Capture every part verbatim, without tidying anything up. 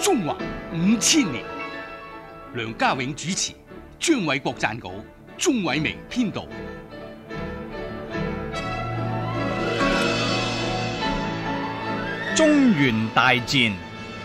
中華五千年。梁家永主持，張偉國撰稿，鍾偉明編導。 中原大戰。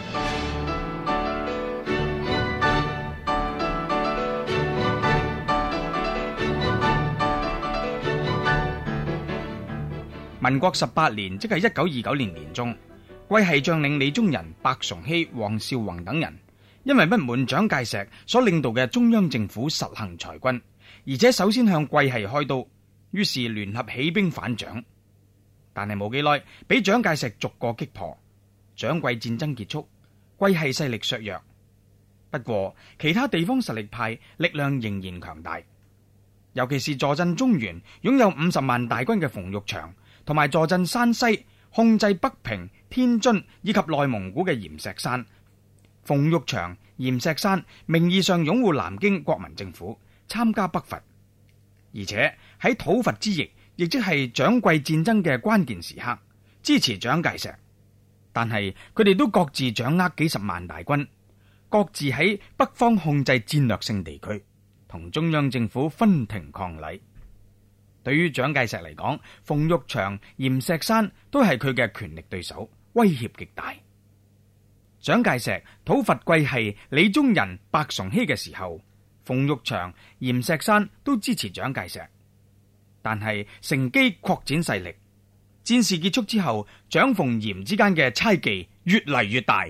民國十八年，即係一九二九年年中，桂系將領李宗仁、白崇禧、黃紹竑等人，因為不滿蔣介石所領導嘅中央政府實行裁軍，而且首先向桂系開刀，於是聯合起兵反蔣。但係冇幾耐，俾蔣介石逐個擊破，蔣桂戰爭結束，桂系勢力削弱。不過其他地方實力派力量仍然強大，尤其是坐鎮中原、擁有五十萬大軍嘅馮玉祥，同埋坐鎮山西、控制北平、天津以及內蒙古嘅閻錫山。馮玉祥、閻錫山名義上擁護南京國民政府，參加北伐，而且喺討伐之役，亦即係蔣桂戰爭嘅關鍵時刻，支持蔣介石。但係佢哋都各自掌握幾十萬大軍，各自喺北方控制戰略性地區，同中央政府分庭抗禮。對於蔣介石嚟講，馮玉祥、閻錫山都係佢嘅權力對手，威脅極大。蔣介石討伐桂系李宗仁、白崇禧嘅時候，馮玉祥、閻錫山都支持蔣介石，但係乘機擴展勢力。戰事結束之後，蔣馮閻之間嘅猜忌越嚟越大。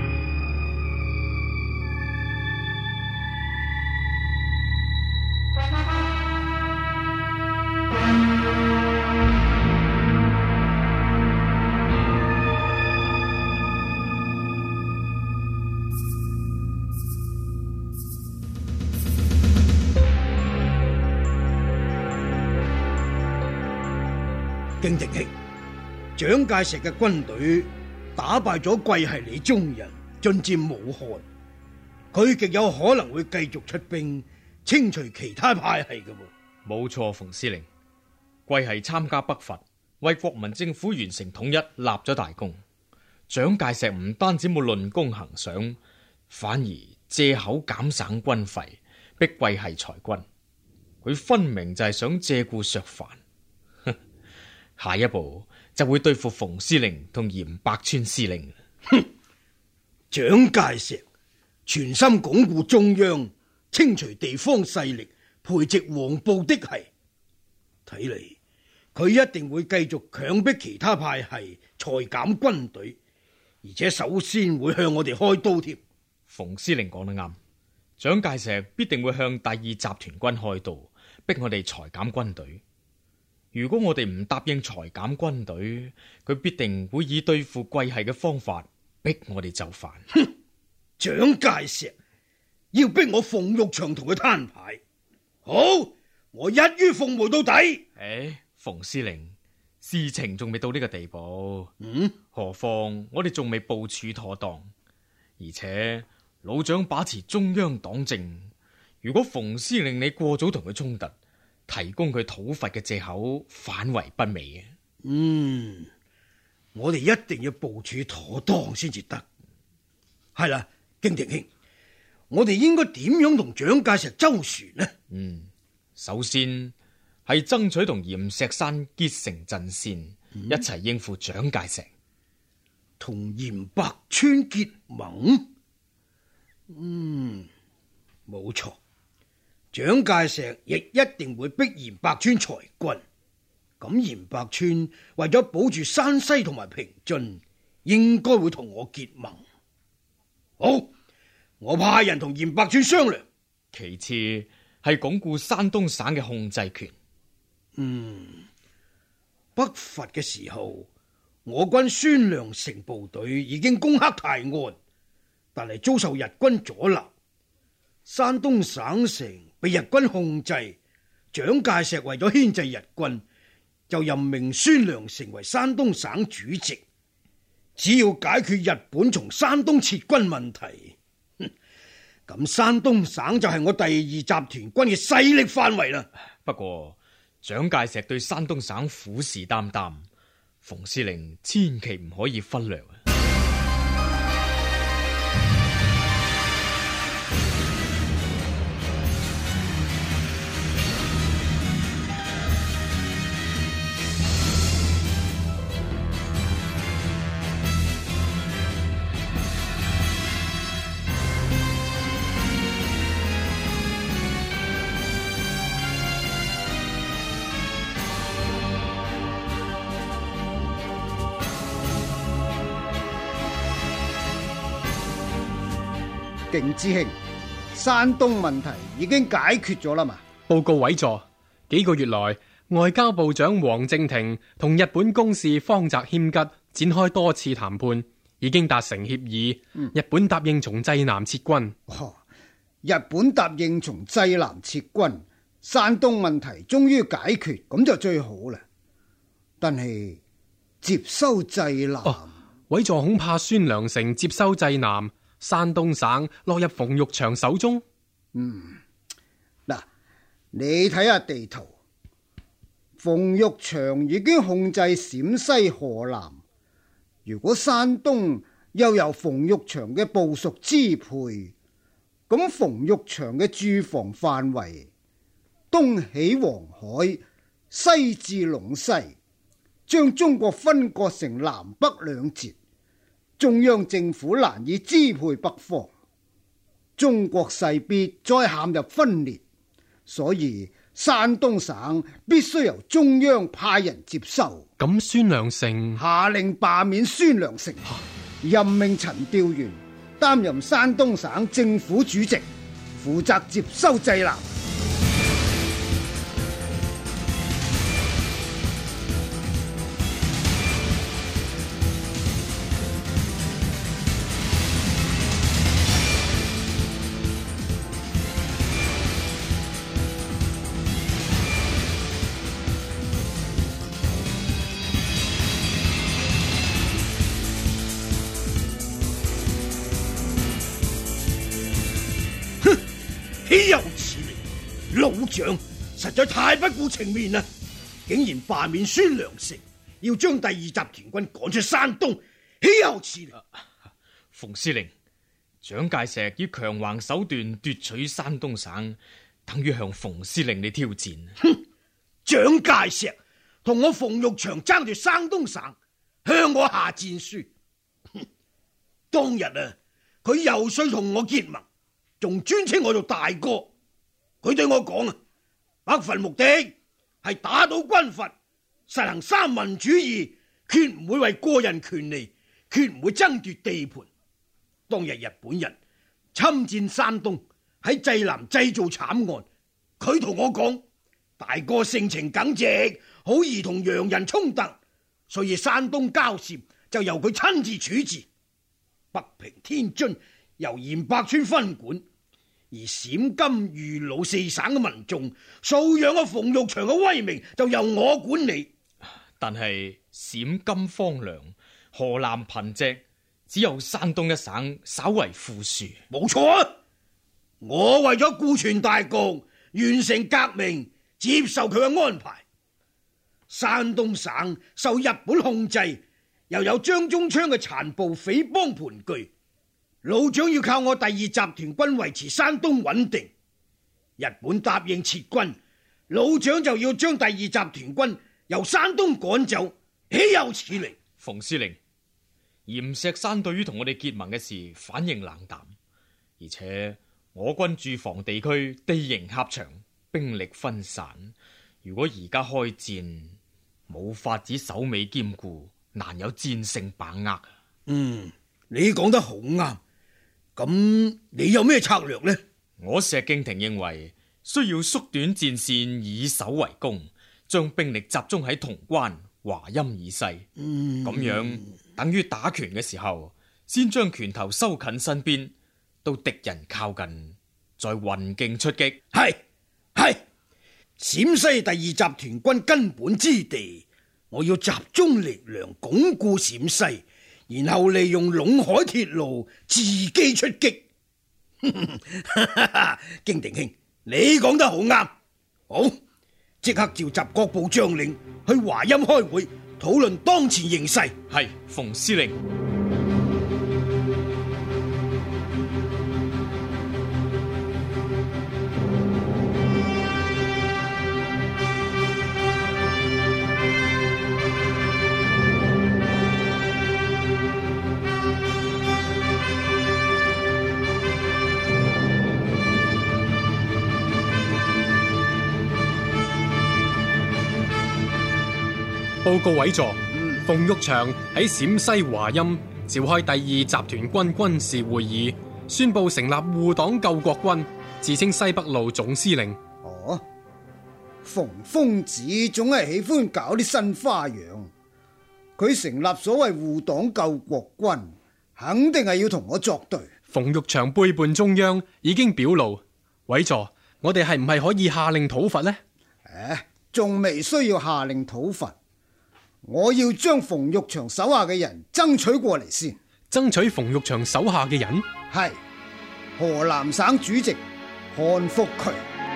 經敵兄，蔣介石嘅軍隊打敗咗桂系李宗仁，進佔武漢，佢極有可能會繼續出兵清除其他派系嘅。 冇錯，馮司令，桂系參加北伐，為國民政府完成統一立咗大功。蔣介石唔單止冇論功行賞，反而借口減省軍費，逼桂系裁軍。佢分明就係想借故削藩。下一步就會對付馮司令同嚴百川司令。 哼！蔣介石全心鞏固中央，清除地方勢力，培植黃埔的系。睇嚟佢一定會繼續強迫其他派系裁減軍隊，而且首先會向我哋開刀添。 馮司令講得啱，蔣介石必定會向第二集團軍開刀，逼我哋裁減軍隊。如果我哋唔答應裁減軍隊，佢必定會以對付桂系嘅方法逼我哋就範。 哼！蔣介石要逼我馮玉祥同佢攤牌，好，我一於鳳毛到底。 誒，馮司令，事情仲未到呢個地步， 嗯， 何況我哋仲未部署妥當，而且老蔣把持中央黨政，如果馮司令你過早同佢衝突，提供佢討伐嘅借口，反為不美嘅。 嗯，我哋一定要部署妥當先至得。係啦，經廷兄，我哋應該點樣同蔣介石周旋呢？ 嗯，首先係爭取同閻錫山結成陣線，嗯、一齊應付蔣介石。 同嚴百川結盟？嗯，冇錯。蔣介石亦一定會逼嚴百川裁軍，咁嚴百川為咗保住山西同埋平津，應該會同我結盟。好，我派人同嚴百川商量。 其次係鞏固山東省嘅控制權。 嗯，北伐嘅時候，我軍孫良誠部隊已經攻克泰安，但係遭受日軍阻撓，山東省城被日軍控制。蔣介石為咗牽制日軍，就任命孫良誠為山東省主席。只要解決日本從山東撤軍問題，咁山東省就係我第二集團軍嘅勢力範圍啦。 不過蔣介石對山東省虎視眈眈，馮司令千祈唔可以忽略啊！ 敬之兄，山東問題已經解決咗啦嘛？ 報告委座，幾個月來，外交部長黃正廷同日本公使方澤謙吉展開多次談判，已經達成協議。嗯、日本答應從濟南撤軍。 哦，日本答應從濟南撤軍，山東問題終於解決，咁就最好啦。但係接收濟南， 哦，委座恐怕孫良誠接收濟南，山東省落入馮玉祥手中。 嗯，嗱，你睇下地圖，馮玉祥已經控制陝西、河南。如果山東又由馮玉祥嘅部屬支配，咁馮玉祥嘅駐防範圍東起黃海，西至隴西，將中國分割成南北兩截，中央政府難以支配北方，中國勢必再陷入分裂，所以山東省必須由中央派人接收。 咁孫良誠下令罷免孫良誠，任命陳調元擔任山東省政府主席，負責接收濟南。 豈有此理！老蔣實在太不顧情面啦，竟然罷免孫良誠，要將第二集團軍趕出山東，豈有此理！ 馮司令，蔣介石以強橫手段奪取山東省，等於向馮司令你挑戰。 哼！蔣介石同我馮玉祥爭住山東省，向我下戰書。哼！當日啊，佢游說同我結盟，仲尊稱我做大哥。佢對我講啊，北伐目的係打倒軍閥，實行三民主義，決唔會為個人權利，決唔會爭奪地盤。當日日本人侵佔山東，喺濟南製造慘案，佢同我講，大哥性情耿直，好易同洋人衝突，所以山東交涉就由佢親自處置。北平、天津由嚴百川分管，而陝甘豫魯四省嘅民眾素養嘅馮玉祥嘅威名就由我管理。 但係陝甘荒涼，河南貧瘠，只有山東一省稍為富庶。 冇錯啊！我為咗顧全大局，完成革命，接受佢嘅安排。山東省受日本控制，又有張宗昌嘅殘暴匪幫盤踞，老蔣要靠我第二集團軍維持山東穩定。日本答應撤軍，老蔣就要將第二集團軍由山東趕走，豈有此理！ 馮司令，閻錫山對於同我哋結盟嘅事反應冷淡，而且我軍駐防地區地形狹長，兵力分散，如果而家開戰，冇法子首尾兼顧，難有戰勝把握。 嗯，你講得好啱。咁你有咩策略呢？ 我石敬亭認為需要縮短戰線，以守為攻，將兵力集中喺潼關、華陰以西。嗯，咁樣等於打拳嘅時候，先將拳頭收近身邊，到敵人靠近，再運勁出擊。 係係，陝西第二集團軍根本之地，我要集中力量鞏固陝西，然後利用隴海鐵路自己出擊。敬亭兄，你講得好啱。好，即刻召集各部將領去華陰開會，討論當前形勢。 係，馮司令。 報告委座，馮玉祥喺陝西華陰召開第二集團軍軍事會議， 宣布成立護黨救國軍，自稱西北路總司令。 哦，馮瘋子總係喜歡搞啲新花樣。佢成立所謂護黨救國軍，肯定係要同我作對。 馮玉祥背叛中央，已經表露。委座，我哋係唔係可以下令討伐呢？ 誒，仲未需要下令討伐，我要將馮玉祥手下嘅人爭取過嚟先。 爭取馮玉祥手下嘅人？ 係河南省主席韓復渠。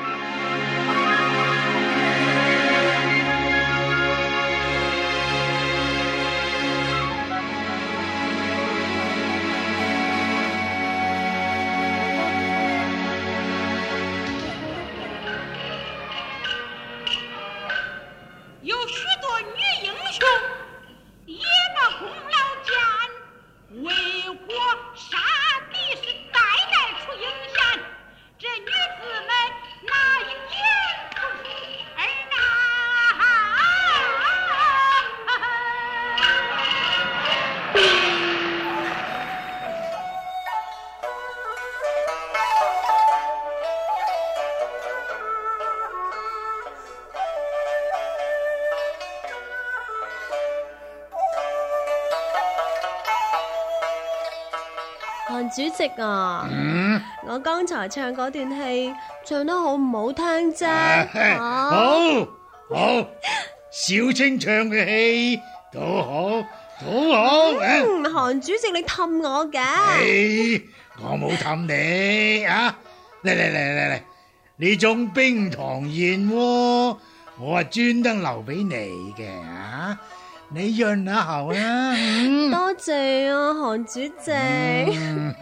有许多女英雄也把功劳建，为国杀敌是代代出英贤。这女子们哪一天不出儿韓主席啊， 嗯， 我剛才唱嗰段戲唱得好唔好聽啫？ 啊、好，好，小青唱嘅戲都好，都好。 嗯，韓主席你氹我嘅， 哎，我冇氹你啊！嚟嚟嚟嚟嚟，呢種冰糖燕窩，我係專登留俾你嘅啊！你潤下喉啦。嗯、 多謝啊，韓主席。 嗯、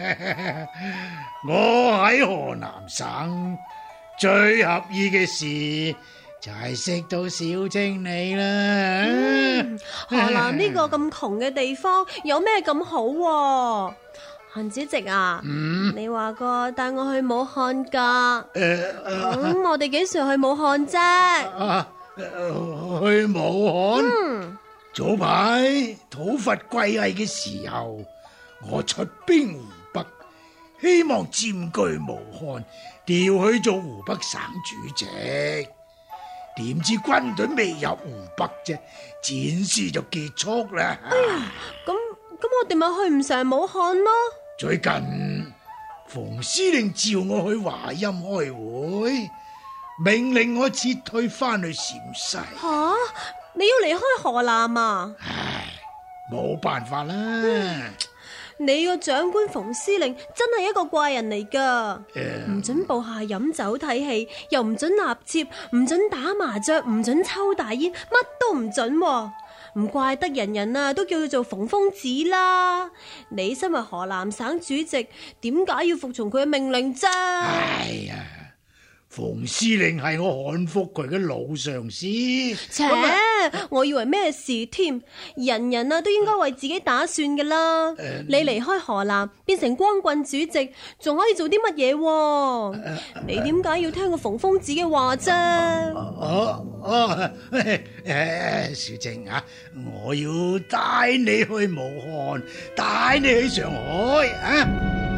我喺河南省最合意嘅事就係識到小青你啦。 嗯、河南呢個咁窮嘅地方有咩咁好啊？韓主席啊，嗯、你話過帶我去武漢噶，咁、呃嗯、我哋幾時去武漢啫？ 啊呃、去武漢？嗯、早排討伐桂系嘅時候，我出兵湖北，希望佔據武漢，調去做湖北省主席。點知軍隊未入湖北啫，戰事就結束啦。 哎呀，咁咁我哋咪去唔成武漢咯？ 最近馮司令召我去華陰開會，命令我撤退翻去陝西。 吓、啊，你要離開河南啊？ 唉，冇辦法啦。 嗯、你個長官馮司令真係一個怪人嚟噶，唔、嗯、准部下飲酒睇戲，又唔准納妾，唔准打麻雀，唔准抽大煙，乜都唔准、啊。唔怪得人人啊都叫佢做馮瘋子啦！你身為河南省主席，點解要服從佢嘅命令啫？ 哎呀，馮司令係我韓復渠嘅老上司， 切！我以為咩事添？人人啊都應該為自己打算噶啦。呃、你離開河南變成光棍主席，仲可以做啲乜嘢？呃、你點解要聽個馮瘋子嘅話啫？ 哦哦，誒，小青啊，我要帶你去武漢，帶你去上海啊！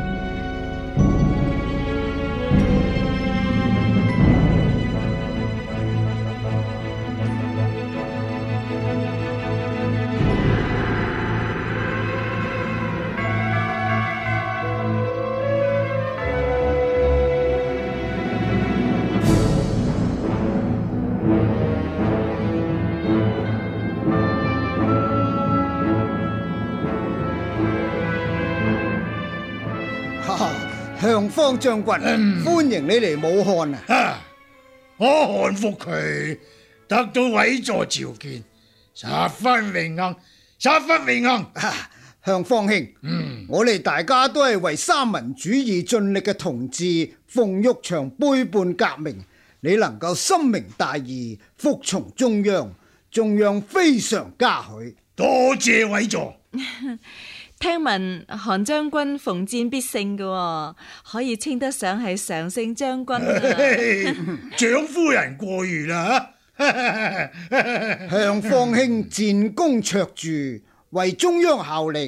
向方將軍，嗯、歡迎你嚟武漢啊！ 啊我韓復渠得到委座召見，十分榮幸，十分榮幸。 啊、向方兄，嗯、我哋大家都係為三民主義盡力嘅同志，馮玉祥背叛革命，你能夠深明大義，服從中央，中央非常嘉許。 多謝委座。 聽聞韓將軍逢戰必勝嘅，可以稱得上係常勝將軍啊！ 蔣夫人過譽啦， 向方兄戰功卓著，為中央效力，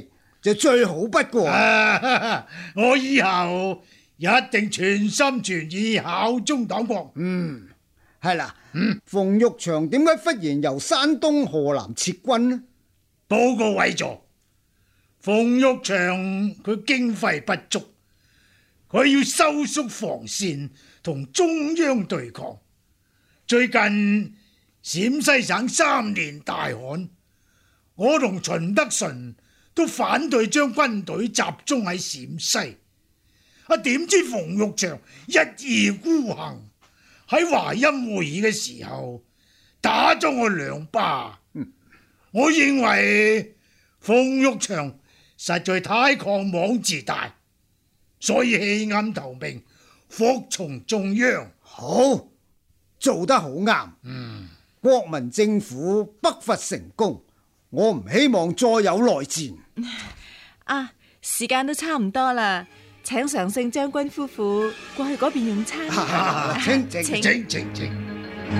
就最好不過。 啊、我以後一定全心全意效忠黨國。 嗯，係啦。嗯，馮玉祥點解忽然由山東河南撤軍呢？ 報告委座，馮玉祥佢經費不足，佢要收縮防線同中央對抗。最近陝西省三年大旱，我同秦德順都反對將軍隊集中喺陝西。啊，點知馮玉祥一意孤行，喺華陰會議嘅時候打咗我兩巴。嗯、我認為馮玉祥實在太狂妄自大，所以棄暗投明，服從中央。 好，做得好啱。嗯，國民政府北伐成功，我唔希望再有內戰。 啊，時間都差唔多啦，請常勝將軍夫婦過去嗰邊用餐。 請請請請請。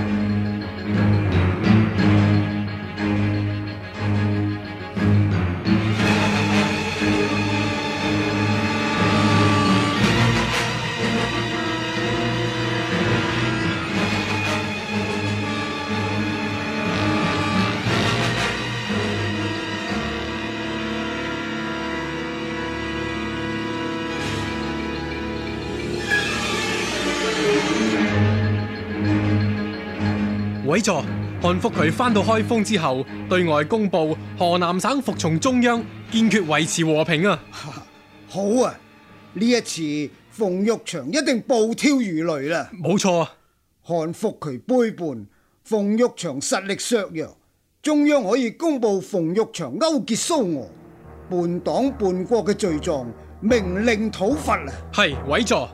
委座，漢福渠返到開封之後，對外公布河南省服從中央，堅決維持和平啊！ 好啊，呢一次馮玉祥一定暴跳如雷啦！ 冇錯， 漢福渠背叛，馮玉祥實力削弱，中央可以公布馮玉祥勾結蘇俄、叛黨叛國嘅罪狀，明令討伐啊！ 係，委座。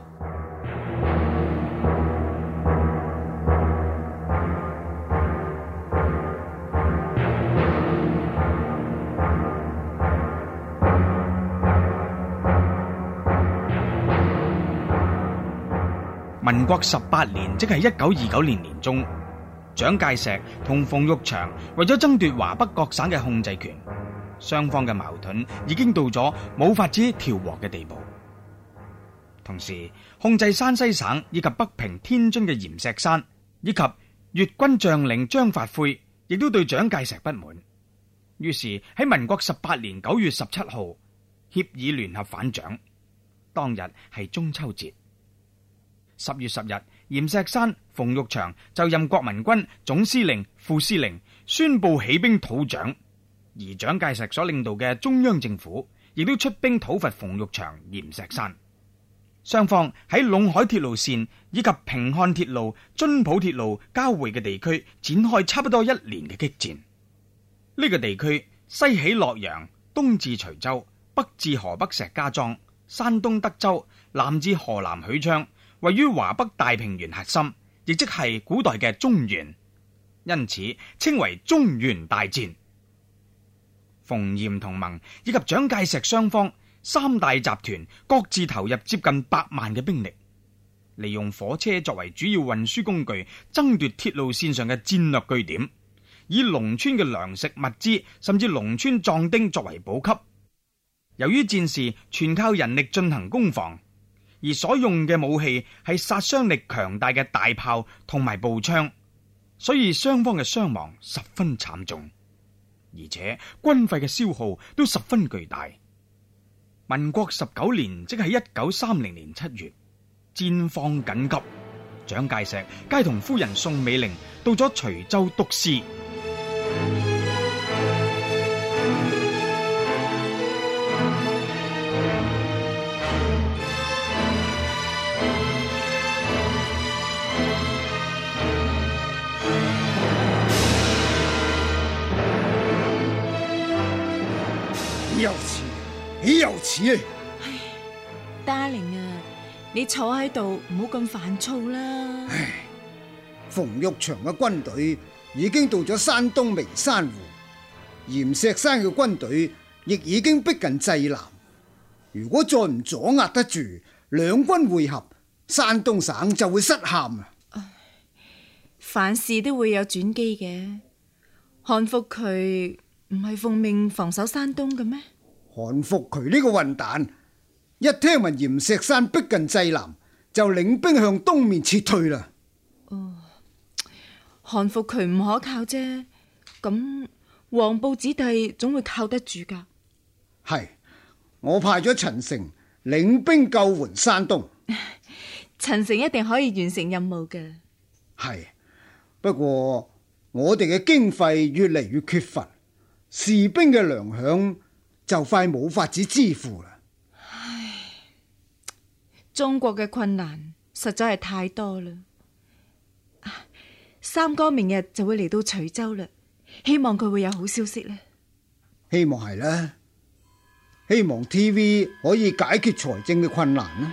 民國十八年，即係一九二九年年中，蔣介石同馮玉祥為咗爭奪華北各省嘅控制權，雙方嘅矛盾已經到咗冇法子調和嘅地步。同時，控制山西省以及北平、天津嘅閻錫山以及粵軍將領張發奎，亦都對蔣介石不滿。於是喺民國十八年九月十七號，協議聯合反蔣。當日係中秋節。十月十日，閻錫山、馮玉祥就任國民軍總司令、副司令，宣布起兵討蔣。而蔣介石所領導嘅中央政府亦都出兵討伐馮玉祥、閻錫山。雙方喺隴海鐵路線以及平漢鐵路、津浦鐵路交匯嘅地區展開差不多一年嘅激戰。呢、這個地區西起洛陽，東至徐州，北至河北石家莊、山東德州，南至河南許昌，位於華北大平原核心，亦即係古代嘅中原，因此稱為中原大戰。馮閻同盟以及蔣介石雙方三大集團各自投入接近百萬嘅兵力，利用火車作為主要運輸工具，爭奪鐵路線上嘅戰略據點，以農村嘅糧食物資甚至農村壯丁作為補給。由於戰事全靠人力進行攻防，而所用嘅武器係殺傷力強大嘅大炮同埋步槍，所以雙方嘅傷亡十分慘重，而且軍費嘅消耗都十分巨大。民國十九年，即係一九三零年七月，戰況緊急，蔣介石皆同夫人宋美齡到咗徐州督師。 豈有此理！豈有此理！ 唉，Darling啊，你坐喺度唔好咁煩躁啦。 唉，馮玉祥嘅軍隊已經到咗山東眉山湖，閻錫山嘅軍隊亦已經逼近濟南。如果再唔阻壓得住，兩軍會合，山東省就會失陷啊！ 凡事都會有轉機嘅。漢福渠唔係奉命防守山東嘅咩？ 韓復渠呢個混蛋，一聽聞閻錫山逼近濟南，就領兵向東面撤退啦。 哦，韓復渠唔可靠啫，咁黃埔子弟總會靠得住噶。 係，我派咗陳誠領兵救援山東。 陳誠一定可以完成任務嘅。 係，不過我哋嘅經費越嚟越缺乏，士兵嘅糧餉就快冇法子支付啦。 唉，中國嘅困難實在係太多啦。三哥明日就會嚟到徐州啦，希望佢會有好消息咧。 希望係啦，希望 T V 可以解決財政嘅困難啦。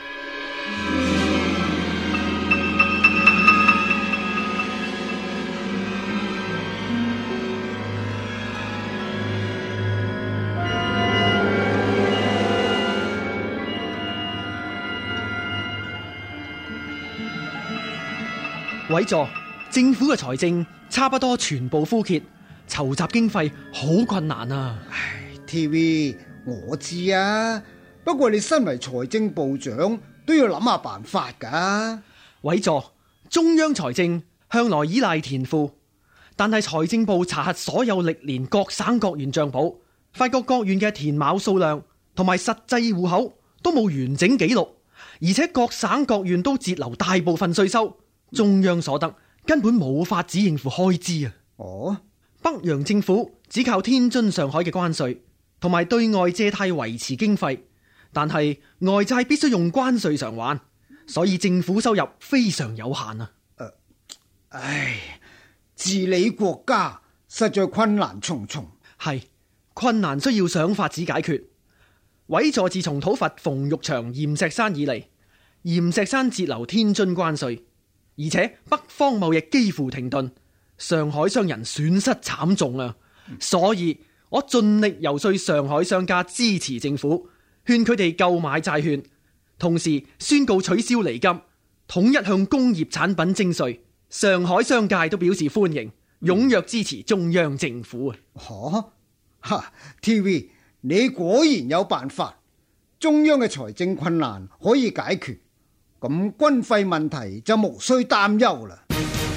委座，政府嘅財政差不多全部枯竭，籌集經費好困難啊！ 唉 ，T V 我知啊，不過你身為財政部長都要諗下辦法噶。 委座，中央財政向來依賴田賦，但係財政部查核所有歷年各省各縣賬簿，發覺各縣嘅田畝數量同埋實際戶口都冇完整記錄，而且各省各縣都截留大部分稅收。中央所得根本冇法子應付開支啊！ 哦， 北洋政府只靠天津、上海嘅關稅同埋對外借貸維持經費，但係外債必須用關稅償還，所以政府收入非常有限啊！ 呃、唉，治理國家實在困難重重， 係困難需要想法子解決。委座自從討伐馮玉祥、閻錫山以嚟，閻錫山截留天津關稅。而且北方貿易幾乎停頓，上海商人損失慘重啊！所以我盡力游說上海商家支持政府，勸佢哋購買債券，同時宣告取消厘金，統一向工業產品徵稅。上海商界都表示歡迎，踴躍支持中央政府啊！ 吓哈 ，T V 你果然有辦法，中央嘅財政困難可以解決。咁軍費問題就無需擔憂啦。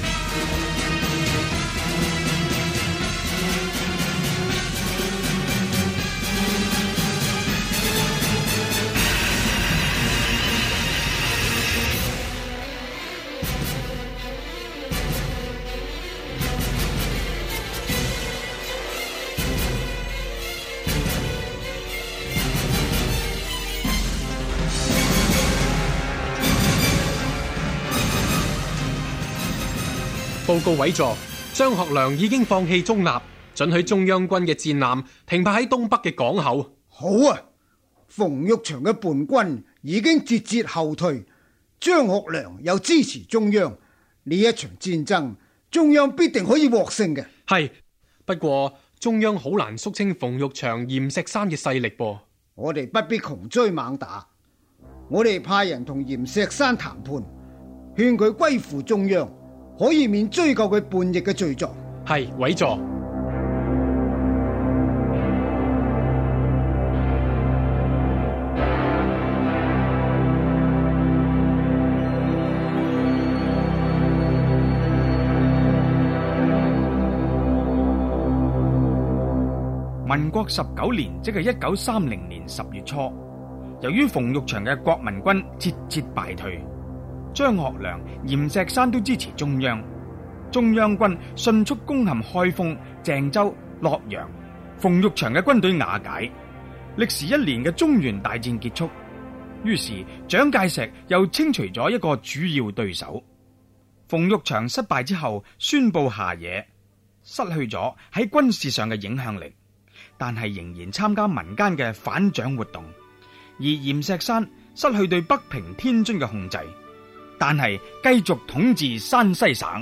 報告委座，張學良已經放棄中立，准許中央軍嘅戰艦停泊喺東北嘅港口。 好啊，馮玉祥嘅叛軍已經節節後退，張學良又支持中央，呢一場戰爭，中央必定可以獲勝嘅。 係，不過中央好難肅清馮玉祥、閻錫山嘅勢力噃。 我哋不必窮追猛打，我哋派人同閻錫山談判，勸佢歸附中央。可以免追究佢叛逆嘅罪狀。 係，委座。 民國十九年，即係一九三零年十月初，由於馮玉祥嘅國民軍節節敗退，張學良、閻錫山都支持中央，中央軍迅速攻陷開封、鄭州、洛陽，馮玉祥嘅軍隊瓦解，歷時一年嘅中原大戰結束。於是蔣介石又清除咗一個主要對手。馮玉祥失敗之後，宣布下野，失去咗喺軍事上嘅影響力，但係仍然參加民間嘅反蔣活動。而閻錫山失去對北平、天津嘅控制，但係繼續統治山西省。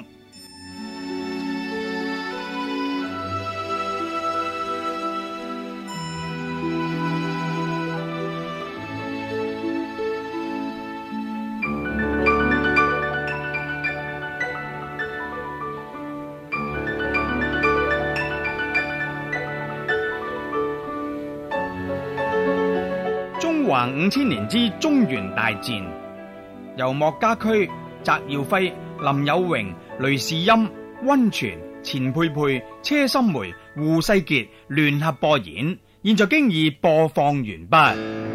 橫五千年之中原大戰，由莫家駒、翟耀輝、林有榮、雷士欽、溫泉、錢佩佩、車心梅、胡世傑聯合播演，現在經已播放完畢。